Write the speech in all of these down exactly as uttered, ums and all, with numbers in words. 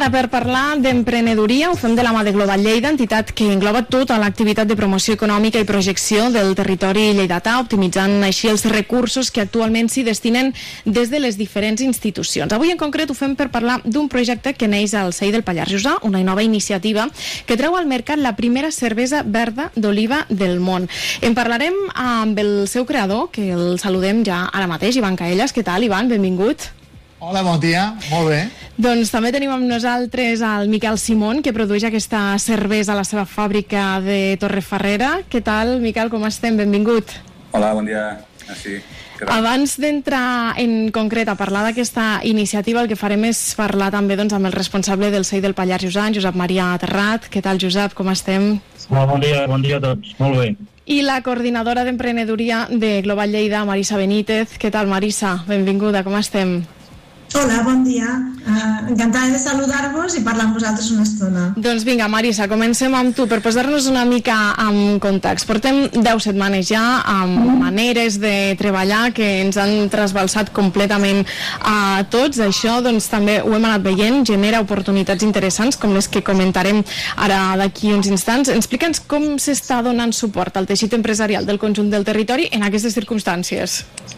ara per parlar d'emprenedoria. Ho fem de la mà de Global Lleida, entitat que engloba tota l'activitat de promoció econòmica i projecció del territori lleidatà, optimitzant així els recursos que actualment s'hi destinen des de les diferents institucions. Avui en concret ho fem per parlar d'un projecte que neix al S E I del Pallars Jussà, una nova iniciativa que treu al mercat la primera cervesa verda d'oliva del món. En parlarem amb el seu creador, que el saludem ja ara mateix, Ivan Caellas. Què tal, Ivan? Benvingut. Hola, bon dia, molt bé. Doncs també tenim amb nosaltres el Miquel Simón, que produeix aquesta cervesa a la seva fàbrica de Torrefarrera. Què tal, Miquel, com estem? Benvingut. Hola, bon dia. Ah, sí. Abans d'entrar en concret a parlar d'aquesta iniciativa, el que farem és parlar també doncs, amb el responsable del S E I del Pallars Jussà, Josep Maria Terrat. Què tal, Josep? Com estem? Hola, bon dia, bon dia a tots. Molt bé. I la coordinadora d'emprenedoria de Global Lleida, Marisa Benítez. Què tal, Marisa? Benvinguda, com estem? Hola, bon dia. Uh, encantada de saludar-vos i parlar amb vosaltres una estona. Doncs vinga, Marisa, comencem amb tu per posar-nos una mica en context. Portem deu setmanes ja amb mm. maneres de treballar que ens han trasbalsat completament a tots. Això doncs, també ho hem anat veient, genera oportunitats interessants com les que comentarem ara d'aquí uns instants. Explica'ns com s'està donant suport al teixit empresarial del conjunt del territori en aquestes circumstàncies.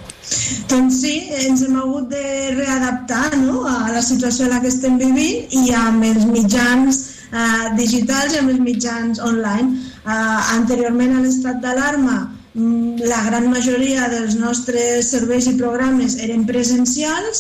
Doncs sí, ens hem hagut de readaptar, no?, a la situació en la que estem vivint i amb els mitjans eh, digitals i amb els mitjans online. Eh, anteriorment a l'estat d'alarma, la gran majoria dels nostres serveis i programes eren presencials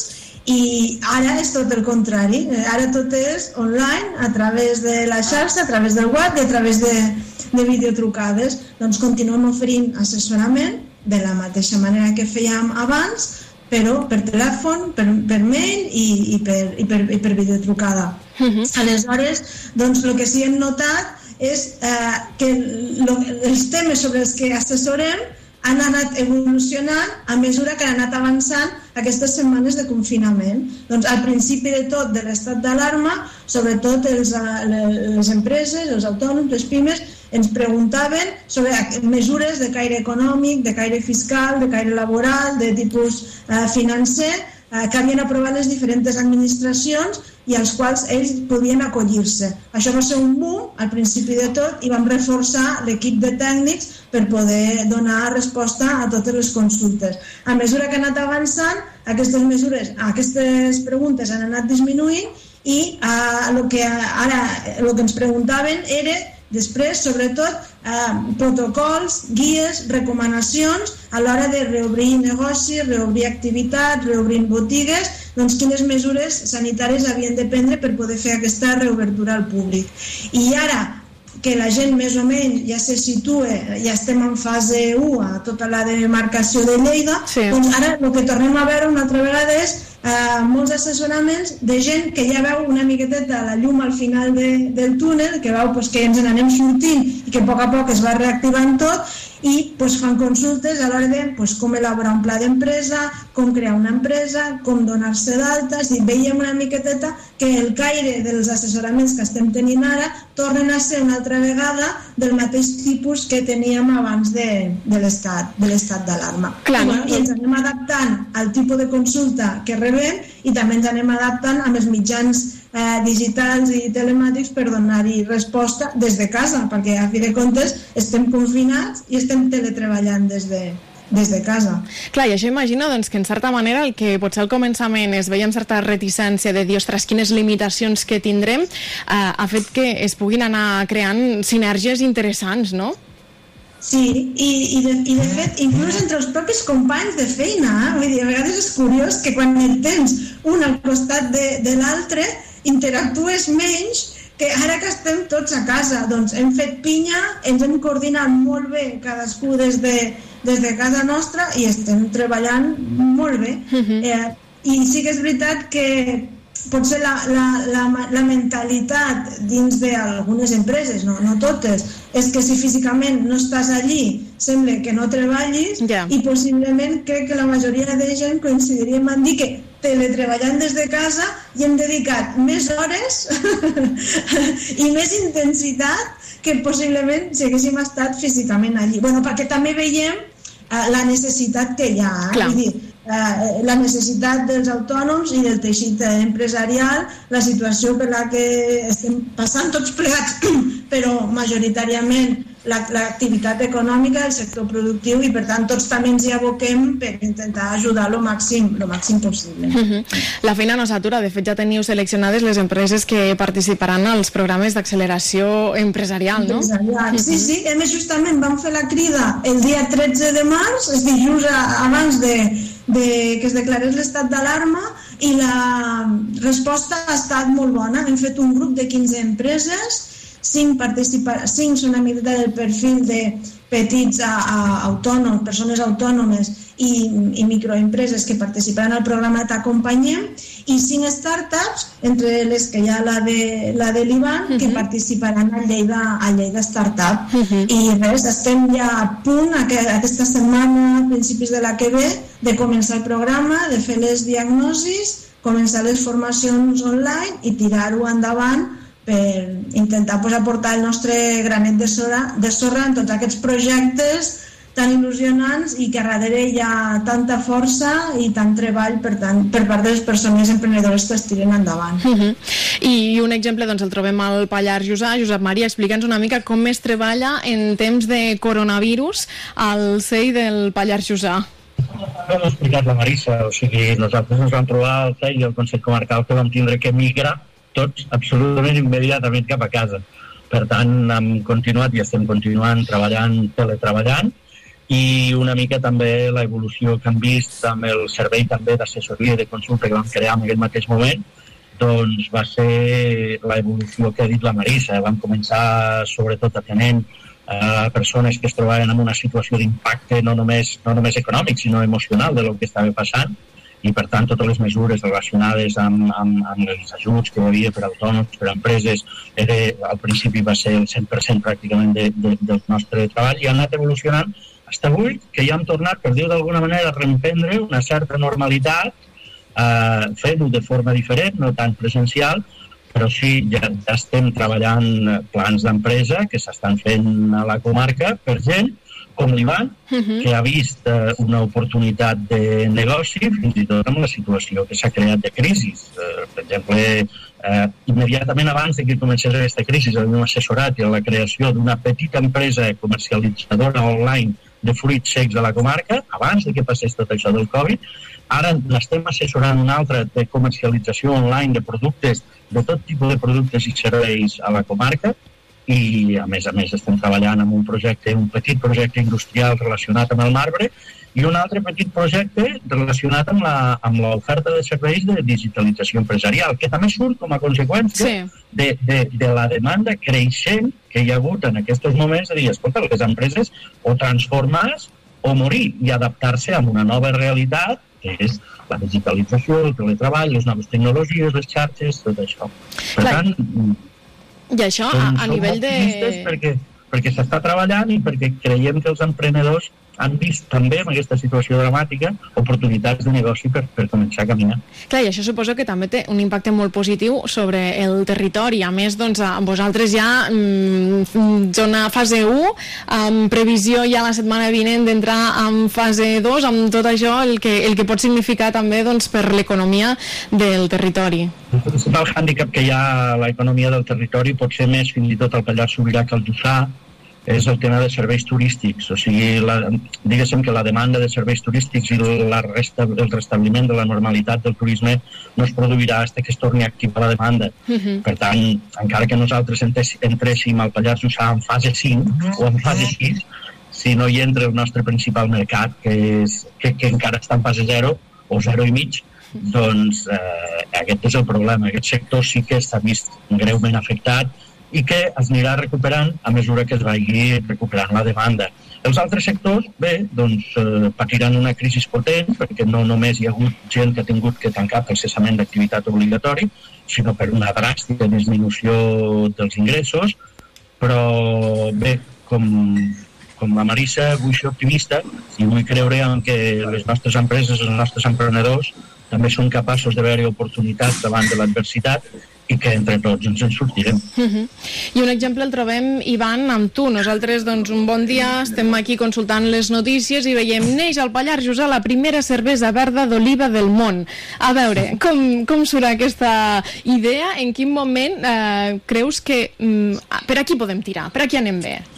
i ara és tot el contrari. Ara tot és online, a través de la xarxa, a través del web i a través de, de videotrucades. Doncs continuem oferint assessorament de la mateixa manera que fèiem abans, però per telèfon, per, per mail i, i, per, i, per, i per videotrucada. Uh-huh. Aleshores, doncs, el que sí hem notat és eh, que lo, els temes sobre els que assessorem han anat evolucionant a mesura que han anat avançant aquestes setmanes de confinament. Doncs al principi de tot de l'estat d'alarma, sobretot els, les empreses, els autònoms, les pimes, ens preguntaven sobre mesures de caire econòmic, de caire fiscal, de caire laboral, de tipus eh, financer, eh, que havien aprovat les diferents administracions i als quals ells podien acollir-se. Això va ser un boom al principi de tot i vam reforçar l'equip de tècnics per poder donar resposta a totes les consultes. A mesura que ha anat avançant, aquestes mesures, aquestes preguntes han anat disminuint i eh, el que ara el que ens preguntaven era després, sobretot, eh, protocols, guies, recomanacions a l'hora de reobrir negocis, reobrir activitats, reobrir botigues, doncs quines mesures sanitàries havien de prendre per poder fer aquesta reobertura al públic. I ara que la gent més o menys ja se situa, ja estem en fase u a tota la demarcació de Lleida, sí. Doncs ara el que tornem a veure una altra vegada és Uh, molts assessoraments de gent que ja veu una miqueteta la llum al final de, del túnel, que veu pues, que ens n'anem sortint i que a poc a poc es va reactivant tot i pues, fan consultes a l'hora de pues, com elaborar un pla d'empresa, com crear una empresa, com donar-se d'alta. És a dir, veiem una miqueteta que el caire dels assessoraments que estem tenint ara tornen a ser una altra vegada del mateix tipus que teníem abans de, de l'estat de l'estat d'alarma. I, bueno, I ens anem adaptant al tipus de consulta que rebem i també ens anem adaptant amb els mitjans eh, digitals i telemàtics per donar-hi resposta des de casa, perquè a fi de comptes estem confinats i estem teletreballant des de, des de casa. Clar, i això imagina doncs, que en certa manera el que potser al començament es veia amb certa reticència de dir, ostres, quines limitacions que tindrem, eh, ha fet que es puguin anar creant sinergies interessants, no? Sí, i, i, de, i de fet, inclús entre els propis companys de feina, eh? Vull dir, a vegades és curiós que quan el tens un al costat de, de l'altre interactues menys que ara que estem tots a casa. Doncs hem fet pinya, ens hem coordinat molt bé cadascú des de, des de casa nostra i estem treballant molt bé. Uh-huh. eh, I sí que és veritat que potser la, la, la, la mentalitat dins d'algunes empreses, no, no totes, és que si físicament no estàs allí sembla que no treballis, yeah. I possiblement crec que la majoria de gent coincidiríem en dir que teletreballant des de casa i hem dedicat més hores i més intensitat que possiblement si haguéssim estat físicament allí. Bueno, perquè també veiem uh, la necessitat que hi ha. Eh? Vull dir, eh, la necessitat dels autònoms i del teixit empresarial, la situació per la que estem passant tots plegats, però majoritàriament l'activitat econòmica, el sector productiu, i per tant tots també ens hi aboquem per intentar ajudar el màxim, lo màxim possible. Uh-huh. La feina no s'atura, de fet ja teniu seleccionades les empreses que participaran als programes d'acceleració empresarial, no? Empresarial, uh-huh. Sí, sí, a més justament vam fer la crida el dia tretze de març, és a dir, just abans de, de que es declarés l'estat d'alarma, i la resposta ha estat molt bona. Hem fet un grup de quinze empreses, cinc, cinc són a meitat del perfil de petits a, a autònoms, persones autònomes i, i microempreses que participaran al programa T'Acompanyem, i cinc startups, entre les que hi ha la de, la de l'Ivan, uh-huh. que participaran a Lleida, a Lleida Startup. Uh-huh. I res, estem ja a punt, aquesta setmana, a principis de la que ve, de començar el programa, de fer les diagnosis, començar les formacions online i tirar-ho endavant per intentar pues, aportar el nostre granet de sorra, de sorra en tots aquests projectes tan il·lusionants i que a darrere hi ha tanta força i tant treball per, tant, per part de les persones emprenedores que es tiren endavant. Uh-huh. I un exemple doncs, el trobem al Pallars Jussà. Josep Maria, explica'ns una mica com es treballa en temps de coronavirus al S E I del Pallars Jussà. Com ha explicat la Marisa, o sigui, nosaltres ens vam trobar al S E I i al Consell Comarcal que vam tindre que migrar tots absolutament immediatament cap a casa. Per tant, hem continuat i estem continuant treballant, teletreballant, i una mica també la evolució que hem vist amb el servei també d'assessoria i de consulta que vam crear en aquell mateix moment, doncs va ser la evolució que ha dit la Marisa. Vam començar sobretot atenent a persones que es trobaven en una situació d'impacte no només, no només econòmic, sinó emocional de lo que estava passant, i per tant totes les mesures relacionades amb, amb, amb els ajuts que hi havia per a autònoms, per a empreses, era, al principi va ser el cent per cent pràcticament de, de, del nostre treball, i ha anat evolucionant fins avui, que ja hem tornat, per dir-ho d'alguna manera, a reemprendre una certa normalitat, eh, fent-ho de forma diferent, no tan presencial, però sí, ja, ja estem treballant plans d'empresa que s'estan fent a la comarca per gent com l'Ivan, uh-huh. que ha vist eh, una oportunitat de negoci, fins i tot amb la situació que s'ha creat de crisi. Eh, per exemple, eh, immediatament abans de que comencés aquesta crisi, havíem assessorat a la creació d'una petita empresa comercialitzadora online de fruits secs a la comarca, abans de que passés tot això del Covid. Ara l'estem assessorant una altra de comercialització online de productes, de tot tipus de productes i serveis a la comarca, i a més a més estem treballant en un projecte, un petit projecte industrial relacionat amb el marbre i un altre petit projecte relacionat amb la, amb l'oferta de serveis de digitalització empresarial, que també surt com a conseqüència sí. de, de, de la demanda creixent que hi ha hagut en aquests moments de dir, escolta, les empreses o transformar-se o morir i adaptar-se a una nova realitat que és la digitalització, el teletreball, les noves tecnologies, les xarxes, tot això. Per Clar. tant, I això a, a nivell de... Perquè, perquè s'està treballant i perquè creiem que els emprenedors han vist també en aquesta situació dramàtica oportunitats de negoci per, per començar a caminar. Clar, i això suposo que també té un impacte molt positiu sobre el territori. A més, doncs, a vosaltres ja mm, zona fase u, amb previsió ja la setmana vinent d'entrar en fase dos, amb tot això el que, el que pot significar també doncs, per l'economia del territori. El principal hàndicap que hi ha a l'economia del territori pot ser més fins i tot al Pallars Sobirà que al Jussà, és el tema de serveis turístics. O sigui, la, diguéssim que la demanda de serveis turístics i la resta, el restabliment de la normalitat del turisme no es produirà fins que es torni a activar la demanda. Uh-huh. Per tant, encara que nosaltres entréssim al Pallars Jussà en fase cinc uh-huh. o en fase sis, si no hi entra el nostre principal mercat, que, és, que, que encara està en fase zero o zero i mig, doncs eh, aquest és el problema. Aquest sector sí que s'ha vist greument afectat i que es anirà recuperant a mesura que es vagi recuperant la demanda. Els altres sectors, bé, doncs eh, patiran una crisi potent, perquè no només hi ha hagut gent que ha tingut que tancar pel cessament d'activitat obligatori, sinó per una dràstica disminució dels ingressos, però bé, com, com la Marisa, vull ser optimista i vull creure en que les nostres empreses, els nostres emprenedors, també són capaços de veure oportunitats davant de l'adversitat i que entre tots ens en sortirem. Uh-huh. I un exemple el trobem, Ivan, amb tu. Nosaltres, doncs, un bon dia estem aquí consultant les notícies i veiem neix al Pallars Jussà la primera cervesa verda d'oliva del món. A veure, com, com surt aquesta idea? En quin moment eh, creus que mm, per aquí podem tirar? Per aquí anem bé?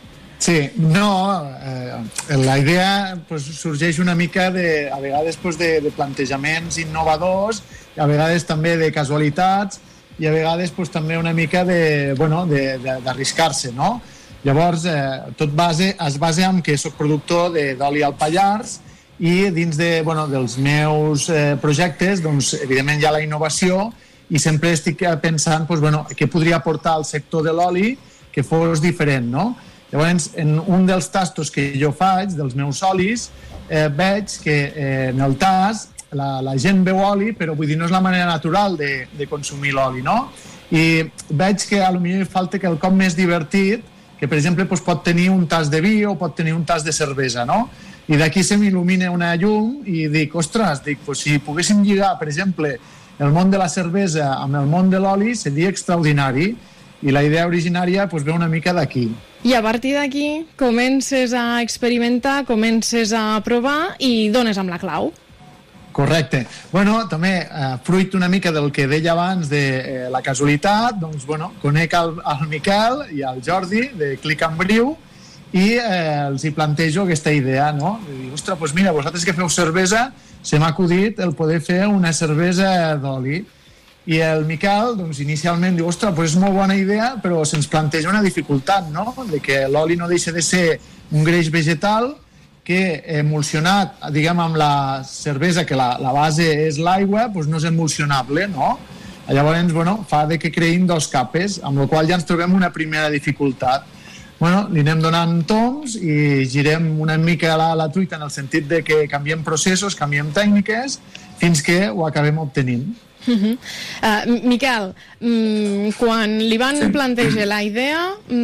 Sí, no, eh, la idea pues, sorgeix una mica de, a vegades pues, de, de plantejaments innovadors, a vegades també de casualitats i a vegades pues, també una mica de, bueno, de, de, d'arriscar-se, no? Llavors, eh, tot base, es basa en que soc productor d'oli al Pallars i dins de, bueno, dels meus eh, projectes, doncs, evidentment hi ha la innovació i sempre estic pensant pues, bueno, què podria aportar al sector de l'oli que fos diferent, no? Llavors, en un dels tastos que jo faig, dels meus olis, eh, veig que eh, en el tast la, la gent veu oli, però vull dir, no és la manera natural de, de consumir l'oli, no? I veig que a lo millor falta quelcom més divertit, que per exemple doncs, pot tenir un tast de vi o pot tenir un tast de cervesa, no? I d'aquí se m'il·lumina una llum i dic, ostres, dic, pues, si poguéssim lligar, per exemple, el món de la cervesa amb el món de l'oli, seria extraordinari. I la idea originària pues, ve una mica d'aquí. I a partir d'aquí comences a experimentar, comences a provar i dones amb la clau. Correcte. Bueno, també, eh, fruit una mica del que deia abans de eh, la casualitat, doncs, bueno, conec el, el Miquel i el Jordi de Click and Brew i eh, els hi plantejo aquesta idea, no? I dic, ostres, doncs mira, vosaltres que feu cervesa, se m'ha acudit el poder fer una cervesa d'oli. I el Miquel, doncs, inicialment diu, ostres, doncs és molt bona idea, però se'ns planteja una dificultat, no? De que l'oli no deixa de ser un greix vegetal que emulsionat, diguem, amb la cervesa, que la, la base és l'aigua, doncs no és emulsionable, no? Llavors, bueno, fa de que creïn dos capes, amb la qual ja ens trobem una primera dificultat. Bueno, li anem donant toms i girem una mica la, la truita en el sentit de que canviem processos, canviem tècniques, fins que ho acabem obtenint. Uh-huh. Uh, Miquel, um, quan l'Ivan sí. planteja la idea,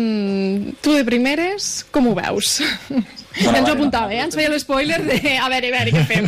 um, tu de primeres, com ho veus? Bueno, ens ho apuntava, eh? Ens feia l'espoiler de a veure, a veure què fem.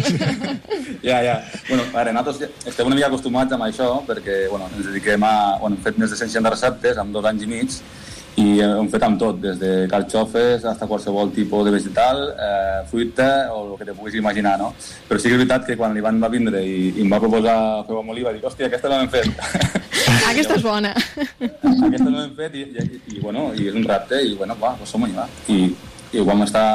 Ja, ja. Bueno, a veure, nosaltres estem una mica acostumats amb això perquè bueno, ens dediquem a... Bueno, hem fet més de cent seixanta receptes amb dos anys i mig i hem fet amb tot, des de carxofes fins a qualsevol tipus de vegetal, eh, fruita o el que te puguis imaginar, no? Però sí que és veritat que quan l'Ivan va vindre i, i em va proposar fer amb oliva, dic, hòstia, aquesta no l'hem fet. Aquesta és bona. Aquesta no l'hem fet i, i, i, bueno, i és un repte i, bueno, va, doncs som-hi, va. I, i ho vam estar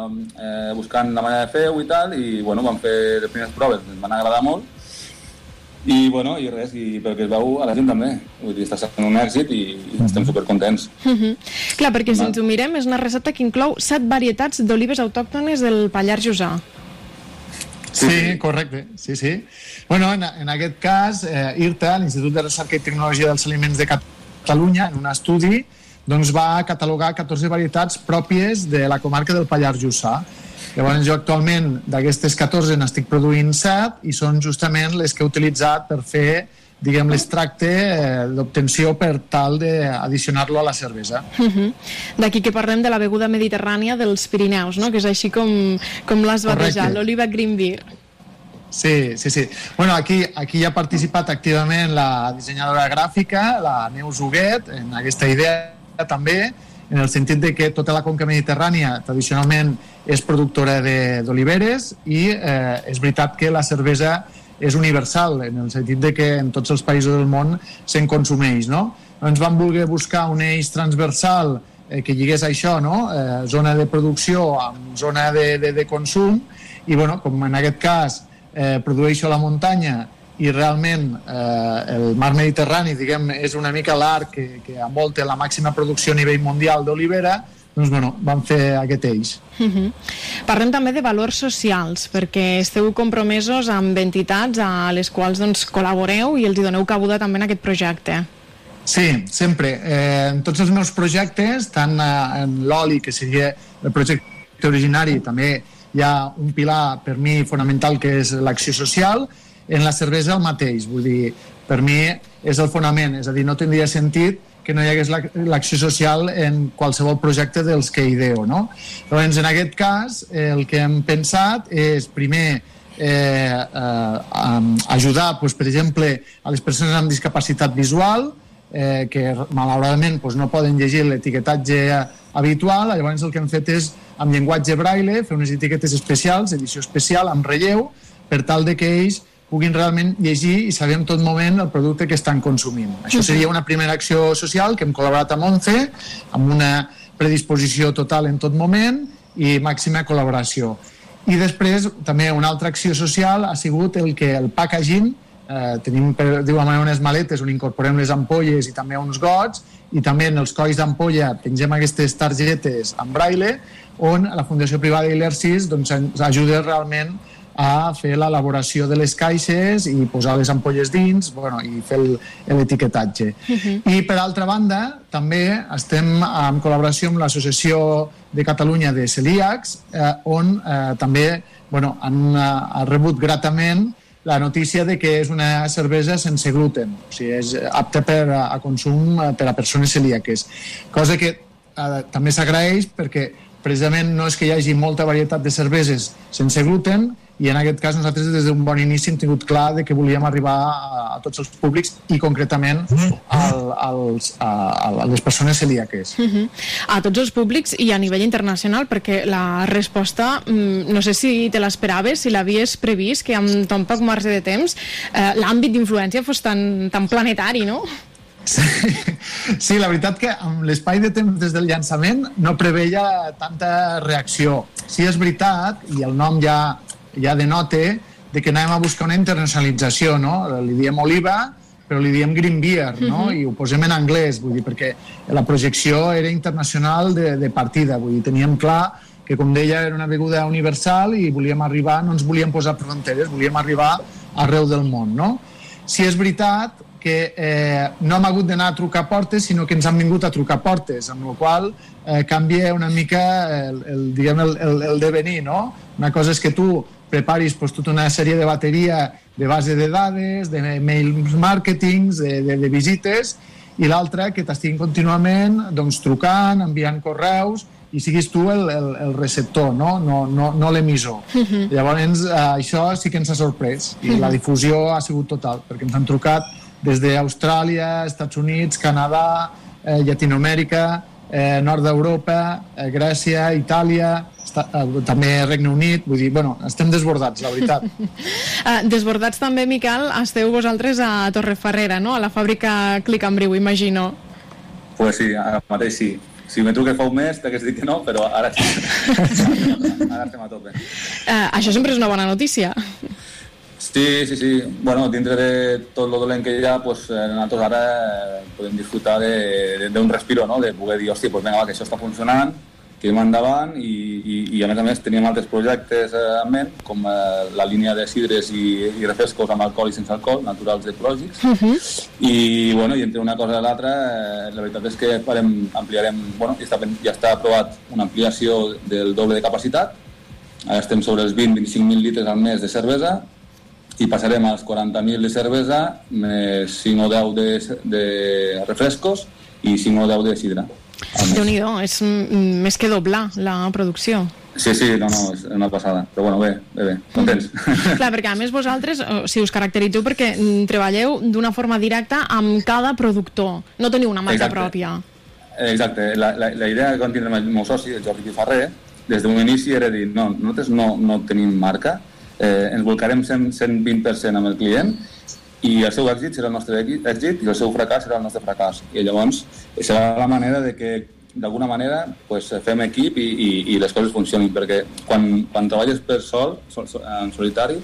eh, buscant la manera de fer-ho i tal, i, bueno, vam fer les primeres proves, ens van agradar molt. I, bueno, i res, i pel que es veu a la gent també. Vull dir, està sent un èxit i, i estem supercontents. Uh-huh. Clar, perquè si ens ho mirem, és una recepta que inclou set varietats d'olives autòctones del Pallars Jussà. Sí, sí, correcte, sí, sí. Bueno, en, en aquest cas, eh, I R T A, l'Institut de Recerca i Tecnologia dels Aliments de Catalunya, en un estudi, doncs va catalogar catorze varietats pròpies de la comarca del Pallars Jussà. Llavors jo actualment d'aquestes catorze n'estic produint set i són justament les que he utilitzat per fer, diguem, l'extracte eh, d'obtenció per tal d'addicionar-lo a la cervesa. Uh-huh. D'aquí que parlem de la beguda mediterrània dels Pirineus, no? Que és així com, com l'has barrejat, l'Oliva Green Beer. Sí, sí, sí. Bueno, aquí, aquí ha participat activament la dissenyadora gràfica, la Neus Huguet, en aquesta idea també, en el sentit de que tota la conca mediterrània tradicionalment és productora d'oliveres i eh, és veritat que la cervesa és universal, en el sentit de que en tots els països del món se'n consumeix, no? Ens vam voler buscar un eix transversal eh, que lligués això, no? Eh, zona de producció amb zona de, de, de consum i, bueno, com en aquest cas eh, produeixo a la muntanya i realment eh, el mar Mediterrani, diguem, és una mica l'arc que, que envolta la màxima producció a nivell mundial d'olivera, doncs, bueno, vam fer aquest eix. Uh-huh. Parlem també de valors socials, perquè esteu compromesos amb entitats a les quals doncs, col·laboreu i els hi doneu cabuda també en aquest projecte. Sí, sempre. Eh, en tots els meus projectes, tant eh, en l'oli, que seria el projecte originari, també hi ha un pilar per mi fonamental que és l'acció social. En la cervesa el mateix, vull dir, per mi és el fonament, és a dir, no tindria sentit que no hi hagués l'acció social en qualsevol projecte dels que ideo, no? Llavors, en aquest cas, el que hem pensat és, primer, eh, eh, ajudar, pues, per exemple, a les persones amb discapacitat visual, eh, que malauradament pues, no poden llegir l'etiquetatge habitual. Llavors el que hem fet és, amb llenguatge braille, fer unes etiquetes especials, edició especial, amb relleu, per tal de que ells puguin realment llegir i saber en tot moment el producte que estan consumint. Això seria una primera acció social que hem col·laborat amb ONCE, amb una predisposició total en tot moment i màxima col·laboració. I després, també una altra acció social ha sigut el que el packaging, eh, tenim, per dir-ho manera, unes maletes on incorporem les ampolles i també uns gots, i també en els colls d'ampolla pengem aquestes targetes en braille, on la Fundació Privada Ilersis doncs, ens ajuda realment a fer l'elaboració de les caixes i posar les ampolles dins, bueno, i fer l'etiquetatge. Uh-huh. I per altra banda, també estem en col·laboració amb l'Associació de Catalunya de Celíacs, eh, on eh, també bueno, han, ha rebut gratament la notícia de que és una cervesa sense gluten, o sigui, és apta per a, a consum per a persones celíaques, cosa que eh, també s'agraeix perquè precisament no és que hi hagi molta varietat de cerveses sense gluten, i en aquest cas nosaltres des d'un bon inici hem tingut clar de que volíem arribar a, a tots els públics i concretament al, als, a, a les persones celíaques. Uh-huh. A tots els públics i a nivell internacional, perquè la resposta, no sé si te l'esperaves, si l'havies previst, que amb tan poc marge de temps eh, l'àmbit d'influència fos tan, tan planetari, no? Sí, sí, la veritat que amb l'espai de temps des del llançament no preveia tanta reacció. Sí, és veritat, i el nom ja, ja denota de que anàvem a buscar una internacionalització, no? Li diem oliva, però li diem green beer, no? Uh-huh. I ho posem en anglès, vull dir, perquè la projecció era internacional de, de partida, vull dir, teníem clar que, com deia, era una beguda universal i volíem arribar, no ens volíem posar fronteres, volíem arribar arreu del món, no? Si és veritat que eh, no hem hagut d'anar a trucar portes, sinó que ens han vingut a trucar portes, amb la qual eh, canvia una mica el, el, diguem, el, el, el devenir, no? Una cosa és que tu preparis pues, tota una sèrie de bateria de base de dades, de mail marketing, de, de, de visites, i l'altra que t'estiguin contínuament doncs, trucant, enviant correus, i siguis tu el, el, el receptor, no, no, no, no l'emissor. Uh-huh. Llavors, eh, això sí que ens ha sorprès, i uh-huh. la difusió ha sigut total, perquè ens han trucat des d'Austràlia, Estats Units, Canadà, eh, Llatinoamèrica, eh, nord d'Europa, eh, Grècia, Itàlia, està, eh, també Regne Unit, vull dir, bueno, estem desbordats, la veritat. uh, desbordats també, Miquel, esteu vosaltres a Torrefarrera, no? A la fàbrica Click and Brew, imagino. Pues sí, ara mateix sí. Si me truques fa un mes, t'hagués dit que no, però ara sí. Ara estem a tope. Uh, això sempre és una bona notícia. Sí, sí, sí. Bueno, dintre de tot el dolent que hi ha, pues, nosaltres ara eh, podem disfrutar d'un respiro, no? De poder dir, hòstia, pues, vinga, va, que això està funcionant, que anem endavant, i, i, i a més a més teníem altres projectes eh, en ment, com eh, la línia de sidres i, i refrescos amb alcohol i sense alcohol, naturals i ecològics, uh-huh. i, bueno, i entre una cosa i l'altra, eh, la veritat és que farem, ampliarem, bueno, ja està, ja està aprovat una ampliació del doble de capacitat, ara estem sobre els vint a vint-i-cinc mil litres al mes de cervesa, i passarem als quaranta mil de cervesa, més cinc o deu de, de refrescos i cinc o deu de sidra. Déu-n'hi-do, és més que doblar la producció. Sí, sí, no, no, és una passada. Però bueno, bé, bé, bé, contents. Mm. Clar, perquè a més vosaltres, si us caracteritzeu perquè treballeu d'una forma directa amb cada productor, no teniu una marca Exacte. pròpia. Exacte, la, la, la idea que vam tindre amb el meu soci, el Jordi Pifarrer, des d'un inici era dir, no, nosaltres no, no tenim marca, eh, ens volcarem cent, cent vint per cent amb el client i el seu èxit serà el nostre èxit i el seu fracàs serà el nostre fracàs. I llavors serà la manera de que d'alguna manera pues, fem equip i, i, i les coses funcionin, perquè quan, quan treballes per sol, sol, sol en solitari,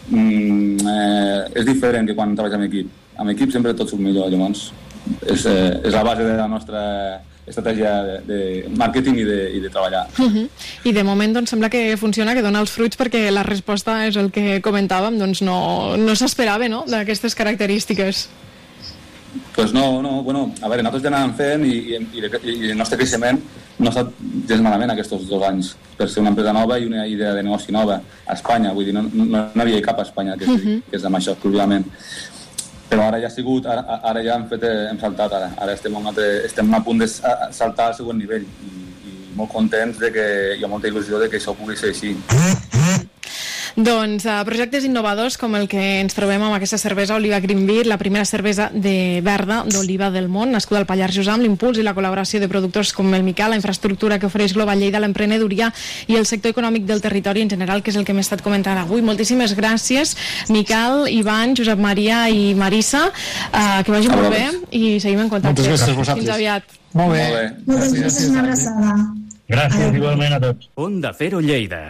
mm, eh, és diferent que quan treballes amb equip. Amb equip sempre tot surt millor, llavors és, eh, és la base de la nostra estratègia de, de màrqueting i de, i de treballar. Uh-huh. I de moment doncs, sembla que funciona, que dona els fruits, perquè la resposta és el que comentàvem, doncs no, no s'esperava, no?, d'aquestes característiques. Pues no, no, bueno, a veure, nosaltres ja anàvem fent i, i, i, i el nostre creixement no ha estat gens malament aquests dos anys per ser una empresa nova i una idea de negoci nova a Espanya, vull dir, no, no, no havia cap a Espanya que, uh-huh. que és amb això exclusivament. Però ara ja ha sigut, ara, ara ja hem, fet, hem saltat, ara, ara estem, a altre, estem a punt de saltar al següent nivell i, i molt contents de que hi ha molta il·lusió de que això pugui ser així. Doncs uh, projectes innovadors com el que ens trobem amb aquesta cervesa Oliva Green Beer, la primera cervesa de verda d'oliva del món, nascuda al Pallars Jussà, amb l'impuls i la col·laboració de productors com el Miquel, la infraestructura que ofereix Global Lleida, l'emprenedoria i el sector econòmic del territori en general, que és el que hem estat comentant avui. Moltíssimes gràcies, Miquel, Ivan, Josep Maria i Marissa, uh, que vagi molt bé i seguim en contacte. Moltes gràcies a vosaltres. Fins aviat. Molt bé. Moltes gràcies, una abraçada. Gràcies igualment a tots. Onda Cero Lleida.